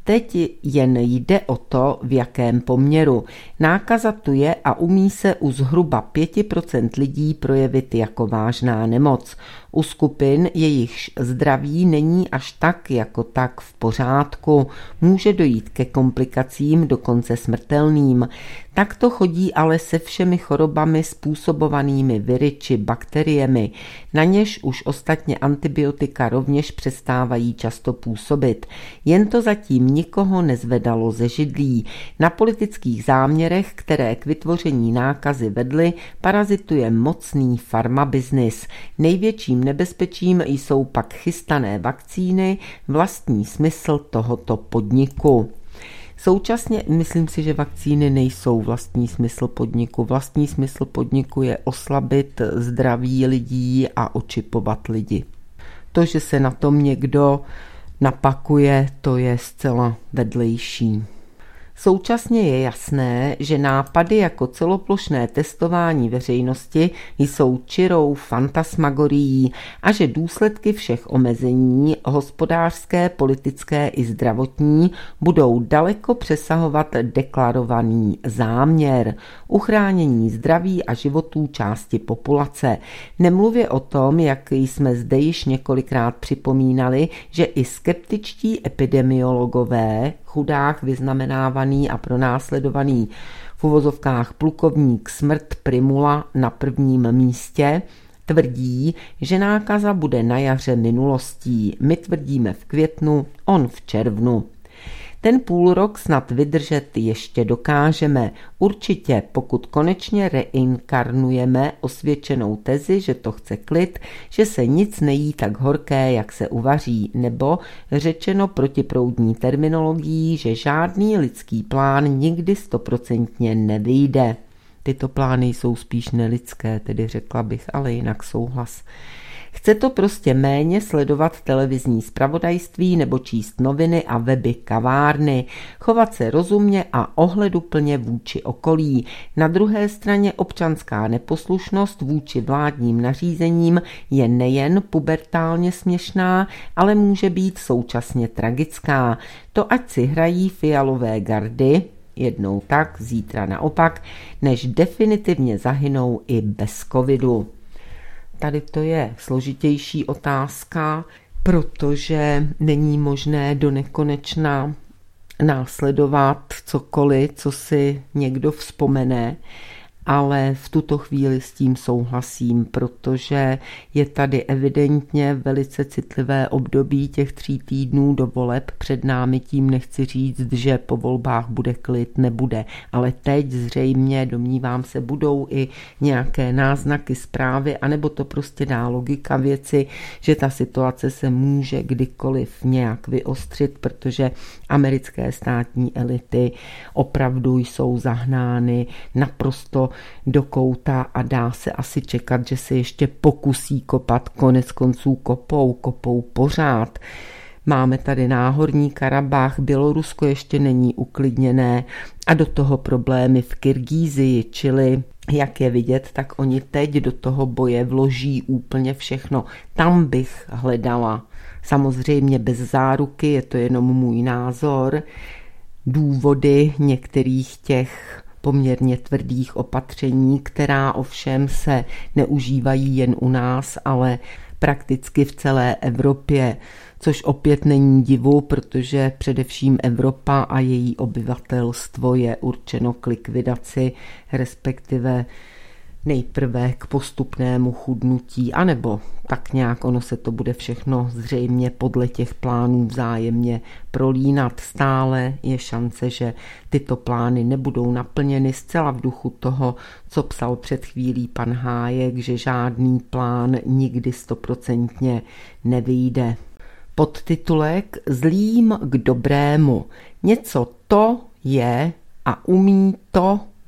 Teď jen jde o to, v jakém poměru. Nákaza tu je a umí se u zhruba pět procent lidí projevit jako vážná nemoc. U skupin, jejichž zdraví není až tak jako tak v pořádku, může dojít ke komplikacím, dokonce smrtelným. Tak to chodí ale se všemi chorobami způsobovanými viry či bakteriemi, na něž už ostatně antibiotika rovněž přestávají často působit. Jen to zatím nikoho nezvedalo ze židlí. Na politických záměrech, které k vytvoření nákazy vedly, parazituje mocný farmabiznis. Největším nebezpečím jsou pak chystané vakcíny, vlastní smysl tohoto podniku. Současně myslím si, že vakcíny nejsou vlastní smysl podniku. Vlastní smysl podniku je oslabit zdraví lidí a očipovat lidi. To, že se na tom někdo napakuje, to je zcela vedlejší. Současně je jasné, že nápady jako celoplošné testování veřejnosti jsou čirou fantasmagorií a že důsledky všech omezení, hospodářské, politické i zdravotní, budou daleko přesahovat deklarovaný záměr uchránění zdraví a životů části populace. Nemluvě o tom, jak jsme zde již několikrát připomínali, že i skeptičtí epidemiologové, chudák vyznamenávaný a pronásledovaný v uvozovkách plukovník Smrt Primula na prvním místě, tvrdí, že nákaza bude na jaře minulostí. My tvrdíme v květnu, on v červnu. Ten půlrok snad vydržet ještě dokážeme. Určitě, pokud konečně reinkarnujeme osvědčenou tezi, že to chce klid, že se nic nejí tak horké, jak se uvaří, nebo řečeno protiproudní terminologií, že žádný lidský plán nikdy stoprocentně nevyjde. Tyto plány jsou spíš nelidské, tedy řekla bych, ale jinak souhlas. Chce to prostě méně sledovat televizní zpravodajství nebo číst noviny a weby kavárny, chovat se rozumně a ohleduplně vůči okolí. Na druhé straně občanská neposlušnost vůči vládním nařízením je nejen pubertálně směšná, ale může být současně tragická. To ať si hrají fialové gardy, jednou tak, zítra naopak, než definitivně zahynou i bez covidu. Tady to je složitější otázka, protože není možné do nekonečna následovat cokoliv, co si někdo vzpomene, ale v tuto chvíli s tím souhlasím, protože je tady evidentně velice citlivé období těch tří týdnů do voleb. Před námi tím nechci říct, že po volbách bude klid, nebude, ale teď zřejmě, domnívám se, budou i nějaké náznaky zprávy, anebo to prostě dá logika věci, že ta situace se může kdykoliv nějak vyostřit, protože americké státní elity opravdu jsou zahnány naprosto do kouta a dá se asi čekat, že se ještě pokusí kopat, konec konců kopou, kopou pořád. Máme tady Náhorní Karabach, Bělorusko ještě není uklidněné a do toho problémy v Kyrgyzii, čili jak je vidět, tak oni teď do toho boje vloží úplně všechno. Tam bych hledala, samozřejmě bez záruky, je to jenom můj názor, důvody některých těch poměrně tvrdých opatření, která ovšem se neužívají jen u nás, ale prakticky v celé Evropě, což opět není divu, protože především Evropa a její obyvatelstvo je určeno k likvidaci, respektive nejprve k postupnému chudnutí, anebo tak nějak ono se to bude všechno zřejmě podle těch plánů vzájemně prolínat. Stále je šance, že tyto plány nebudou naplněny zcela v duchu toho, co psal před chvílí pan Hájek, že žádný plán nikdy stoprocentně nevyjde. Podtitulek Zlým k dobrému. Něco to je a umí to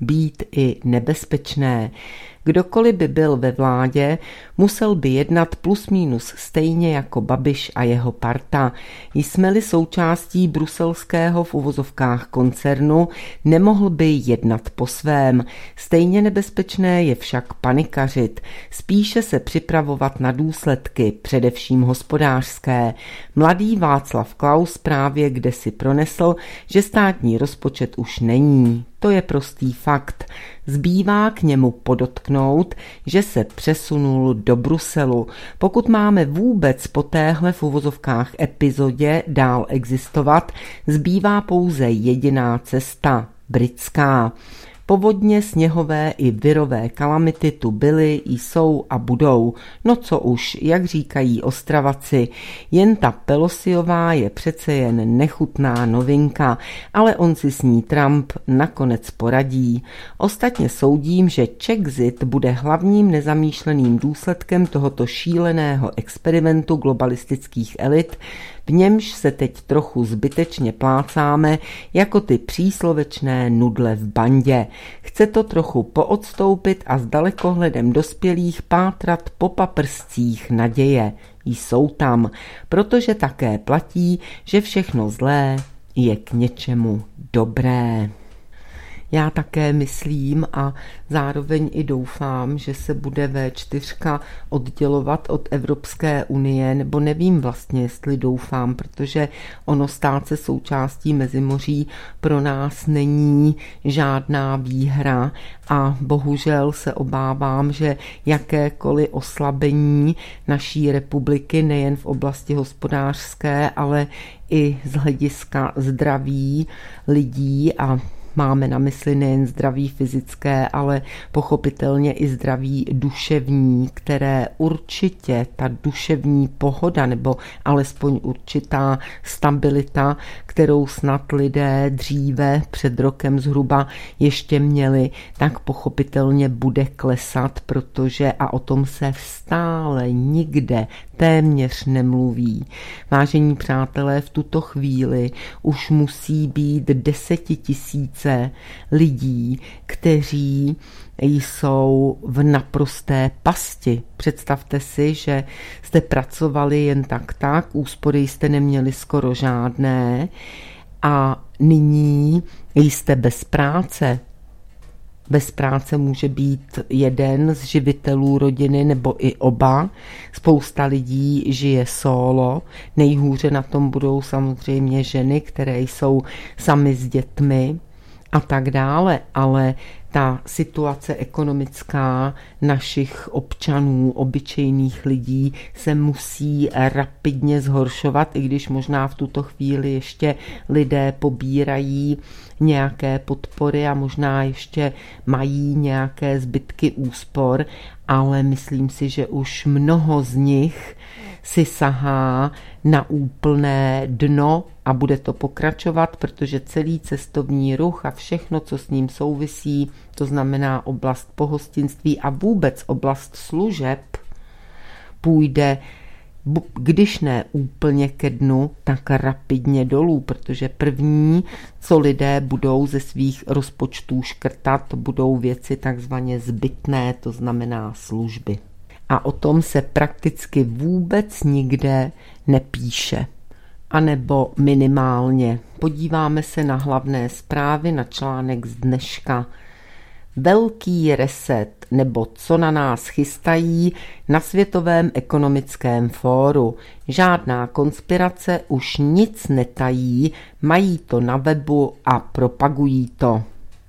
být i nebezpečné. Kdokoliv by byl ve vládě, musel by jednat plus minus stejně jako Babiš a jeho parta. Jsme-li součástí bruselského v uvozovkách koncernu, nemohl by jednat po svém. Stejně nebezpečné je však panikařit, spíše se připravovat na důsledky, především hospodářské. Mladý Václav Klaus právě kdesi pronesl, že státní rozpočet už není. To je prostý fakt. Zbývá k němu podotknout, že se přesunul do Bruselu. Pokud máme vůbec po téhle v uvozovkách epizodě dál existovat, zbývá pouze jediná cesta, britská. Povodně, sněhové i virové kalamity tu byly, jsou a budou. No co už, jak říkají Ostravaci, jen ta Pelosiová je přece jen nechutná novinka, ale on si s ní Trump nakonec poradí. Ostatně soudím, že Czexit bude hlavním nezamýšleným důsledkem tohoto šíleného experimentu globalistických elit, v němž se teď trochu zbytečně plácáme jako ty příslovečné nudle v bandě. Chce to trochu poodstoupit a s dalekohledem dospělých pátrat po paprscích naděje. Jsou tam, protože také platí, že všechno zlé je k něčemu dobré. Já také myslím a zároveň i doufám, že se bude vé čtyři oddělovat od Evropské unie, nebo nevím vlastně, jestli doufám, protože ono stát se součástí Mezimoří pro nás není žádná výhra a bohužel se obávám, že jakékoliv oslabení naší republiky nejen v oblasti hospodářské, ale i z hlediska zdraví lidí a máme na mysli nejen zdraví fyzické, ale pochopitelně i zdraví duševní, které určitě ta duševní pohoda nebo alespoň určitá stabilita, kterou snad lidé dříve před rokem zhruba ještě měli, tak pochopitelně bude klesat, protože a o tom se stále nikde téměř nemluví. Vážení přátelé, v tuto chvíli už musí být desetitisíce lidí, kteří jsou v naprosté pasti. Představte si, že jste pracovali jen tak tak, úspory jste neměli skoro žádné a nyní jste bez práce. Bez práce může být jeden z živitelů rodiny nebo i oba. Spousta lidí žije solo. Nejhůře na tom budou samozřejmě ženy, které jsou samy s dětmi a tak dále, ale ta situace ekonomická našich občanů, obyčejných lidí se musí rapidně zhoršovat, i když možná v tuto chvíli ještě lidé pobírají nějaké podpory a možná ještě mají nějaké zbytky úspor, ale myslím si, že už mnoho z nich si sahá na úplné dno a bude to pokračovat, protože celý cestovní ruch a všechno, co s ním souvisí, to znamená oblast pohostinství a vůbec oblast služeb, půjde, když ne úplně ke dnu, tak rapidně dolů, protože první, co lidé budou ze svých rozpočtů škrtat, budou věci takzvaně zbytné, to znamená služby. A o tom se prakticky vůbec nikde nepíše. A nebo minimálně. Podíváme se na hlavné zprávy, na článek z dneška. Velký reset, nebo co na nás chystají na Světovém ekonomickém fóru. Žádná konspirace už nic netají, mají to na webu a propagují to.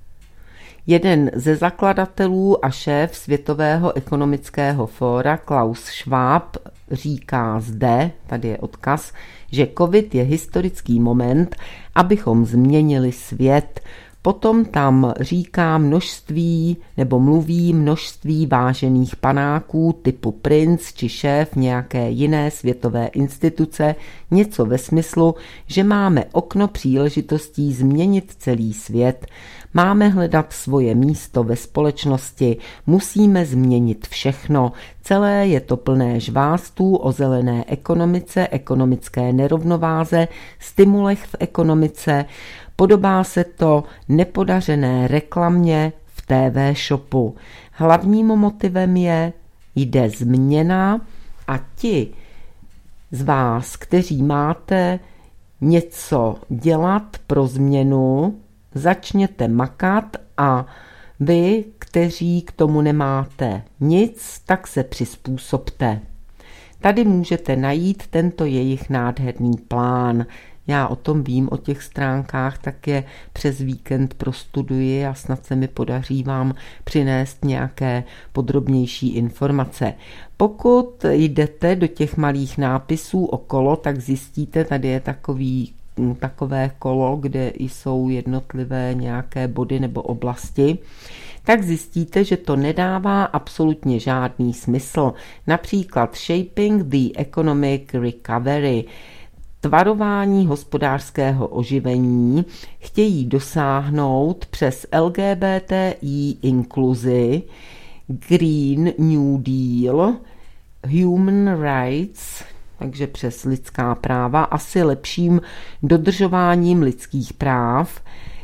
Jeden ze zakladatelů a šéf Světového ekonomického fóra Klaus Schwab říká zde, tady je odkaz, že covid je historický moment, abychom změnili svět. Potom tam říká množství nebo mluví množství vážených panáků typu princ či šéf nějaké jiné světové instituce, něco ve smyslu, že máme okno příležitostí změnit celý svět, máme hledat svoje místo ve společnosti, musíme změnit všechno, celé je to plné žvástů o zelené ekonomice, ekonomické nerovnováze, stimulech v ekonomice. Podobá se to nepodařené reklamě v té vé shopu. Hlavním motivem je, jde změna a ti z vás, kteří máte něco dělat pro změnu, začněte makat a vy, kteří k tomu nemáte nic, tak se přizpůsobte. Tady můžete najít tento jejich nádherný plán. Já o tom vím, o těch stránkách, tak je přes víkend prostuduji a snad se mi podaří vám přinést nějaké podrobnější informace. Pokud jdete do těch malých nápisů okolo, tak zjistíte, tady je takový, takové kolo, kde jsou jednotlivé nějaké body nebo oblasti, tak zjistíte, že to nedává absolutně žádný smysl. Například Shaping the Economic Recovery, tvarování hospodářského oživení, chtějí dosáhnout přes L G B T I inkluzi, Green New Deal, Human Rights, takže přes lidská práva, asi lepším dodržováním lidských práv,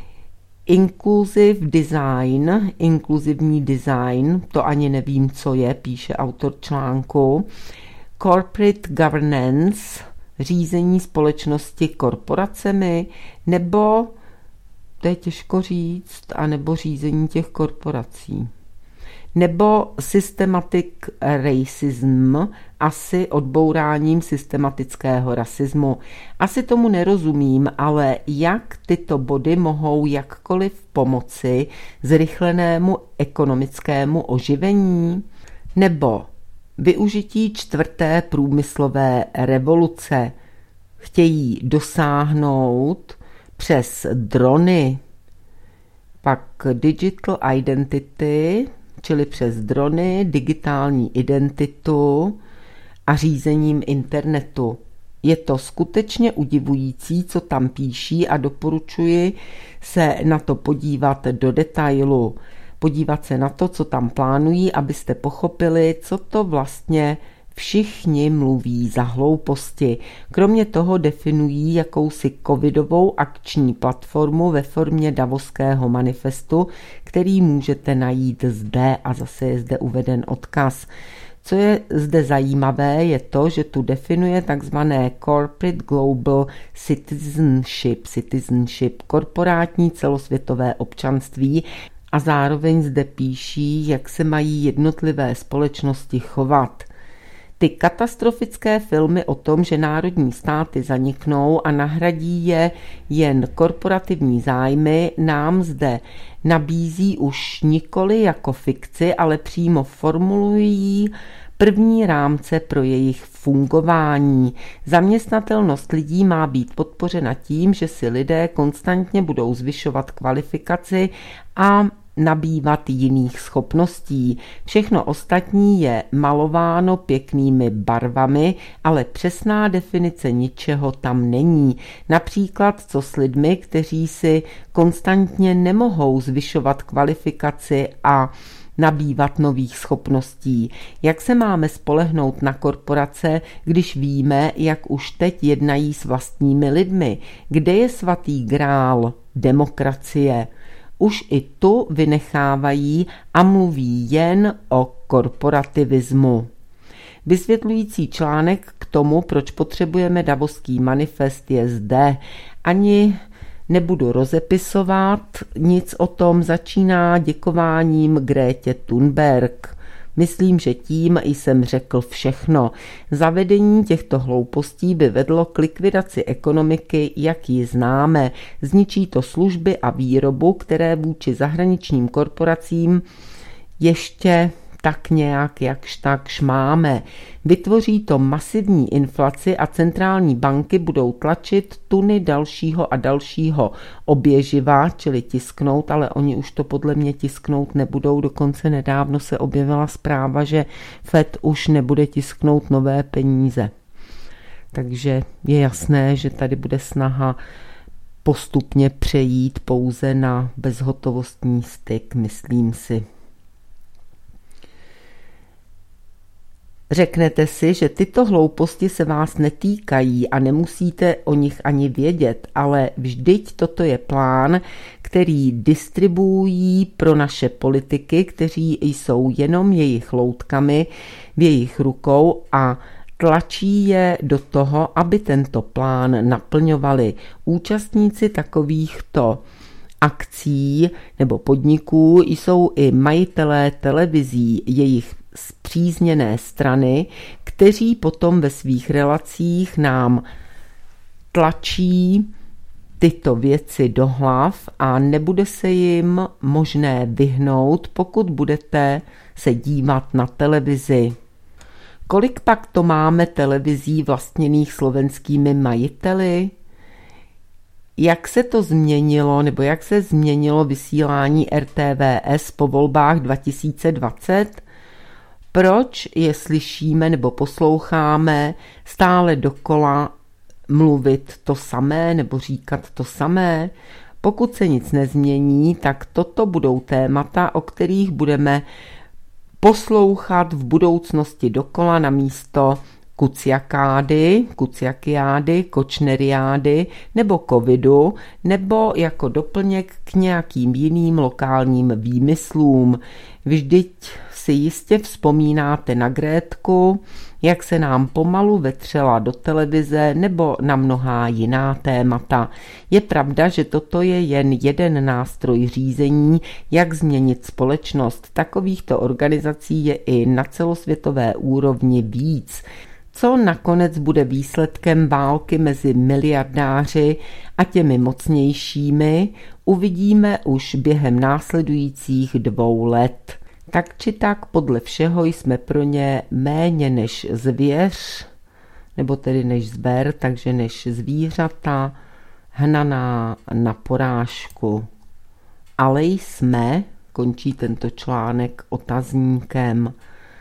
Inclusive design, inkluzivní design, to ani nevím, co je, píše autor článku, corporate governance, řízení společnosti korporacemi, nebo, to je těžko říct, anebo řízení těch korporací. Nebo systematic racism, asi odbouráním systematického rasismu. Asi tomu nerozumím, ale jak tyto body mohou jakkoliv pomoci zrychlenému ekonomickému oživení? Nebo využití čtvrté průmyslové revoluce chtějí dosáhnout přes drony, pak digital identity, čili přes drony, digitální identitu a řízením internetu. Je to skutečně udivující, co tam píší a doporučuji se na to podívat do detailu. Podívat se na to, co tam plánují, abyste pochopili, co to vlastně všichni mluví za hlouposti. Kromě toho definují jakousi covidovou akční platformu ve formě Davoského manifestu, který můžete najít zde a zase je zde uveden odkaz. Co je zde zajímavé, je to, že tu definuje takzvané Corporate Global Citizenship, citizenship, korporátní celosvětové občanství, a zároveň zde píší, jak se mají jednotlivé společnosti chovat. Ty katastrofické filmy o tom, že národní státy zaniknou a nahradí je jen korporativní zájmy, nám zde nabízí už nikoli jako fikci, ale přímo formulují první rámce pro jejich fungování. Zaměstnatelnost lidí má být podpořena tím, že si lidé konstantně budou zvyšovat kvalifikaci a nabývat jiných schopností. Všechno ostatní je malováno pěknými barvami, ale přesná definice ničeho tam není. Například co s lidmi, kteří si konstantně nemohou zvyšovat kvalifikaci a nabývat nových schopností. Jak se máme spolehnout na korporace, když víme, jak už teď jednají s vlastními lidmi? Kde je svatý grál demokracie? Už i tu vynechávají a mluví jen o korporativismu. Vysvětlující článek k tomu, proč potřebujeme Davoský manifest, je zde. Ani nebudu rozepisovat, nic o tom, začíná děkováním Grétě Thunberg. Myslím, že tím jsem řekl všechno. Zavedení těchto hloupostí by vedlo k likvidaci ekonomiky, jak ji známe. Zničí to služby a výrobu, které vůči zahraničním korporacím ještě tak nějak jakž takž máme. Vytvoří to masivní inflaci a centrální banky budou tlačit tuny dalšího a dalšího oběživa, čili tisknout, ale oni už to podle mě tisknout nebudou. Dokonce nedávno se objevila zpráva, že Fed už nebude tisknout nové peníze. Takže je jasné, že tady bude snaha postupně přejít pouze na bezhotovostní styk, myslím si. Řeknete si, že tyto hlouposti se vás netýkají a nemusíte o nich ani vědět, ale vždyť toto je plán, který distribuují pro naše politiky, kteří jsou jenom jejich loutkami v jejich rukou a tlačí je do toho, aby tento plán naplňovali. Účastníci takovýchto akcí nebo podniků jsou i majitelé televizí, jejich spřízněné strany, kteří potom ve svých relacích nám tlačí tyto věci do hlav a nebude se jim možné vyhnout, pokud budete se dívat na televizi. Kolik pak to máme televizí vlastněných slovenskými majiteli? Jak se to změnilo, nebo jak se změnilo vysílání R T V S po volbách dva tisíce dvacet? Proč je slyšíme nebo posloucháme stále dokola mluvit to samé nebo říkat to samé? Pokud se nic nezmění, tak toto budou témata, o kterých budeme poslouchat v budoucnosti dokola namísto kuciakády, kuciakiády, kočneriády nebo covidu, nebo jako doplněk k nějakým jiným lokálním výmyslům. Vždyť si jistě vzpomínáte na Grétku, jak se nám pomalu vetřela do televize nebo na mnohá jiná témata. Je pravda, že toto je jen jeden nástroj řízení, jak změnit společnost. Takovýchto organizací je i na celosvětové úrovni víc. Co nakonec bude výsledkem války mezi miliardáři a těmi mocnějšími, uvidíme už během následujících dvou let. Tak či tak podle všeho jsme pro ně méně než zvěř, nebo tedy než zber, takže než zvířata, hnaná na porážku. Ale jsme, končí tento článek otazníkem.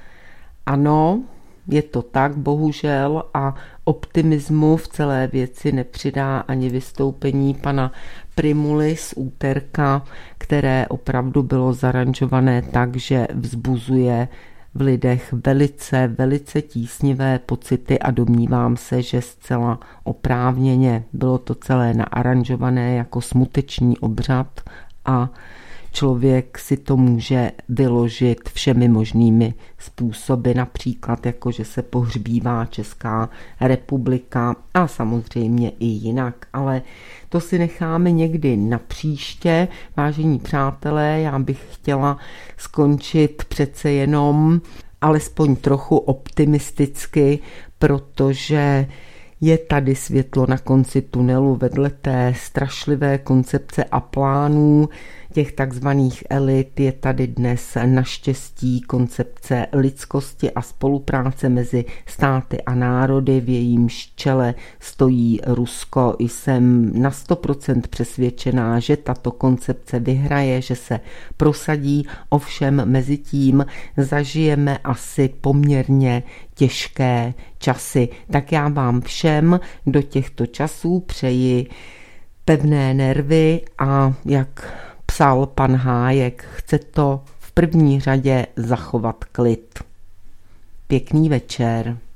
Ano, je to tak, bohužel, a optimismu v celé věci nepřidá ani vystoupení pana Primuly z úterka, které opravdu bylo zaranžované tak, že vzbuzuje v lidech velice, velice tísnivé pocity a domnívám se, že zcela oprávněně bylo to celé naaranžované jako smuteční obřad a člověk si to může vyložit všemi možnými způsoby, například jako, že se pohřbívá Česká republika a samozřejmě i jinak, ale to si necháme někdy na příště. Vážení přátelé, já bych chtěla skončit přece jenom alespoň trochu optimisticky, protože je tady světlo na konci tunelu vedle té strašlivé koncepce a plánů těch takzvaných elit. Je tady dnes naštěstí koncepce lidskosti a spolupráce mezi státy a národy, v jejímž čele stojí Rusko. Jsem na sto procent přesvědčená, že tato koncepce vyhraje, že se prosadí, ovšem mezi tím zažijeme asi poměrně těžké časy. Tak já vám všem do těchto časů přeji pevné nervy a jak psal pan Hájek, chce to v první řadě zachovat klid. Pěkný večer.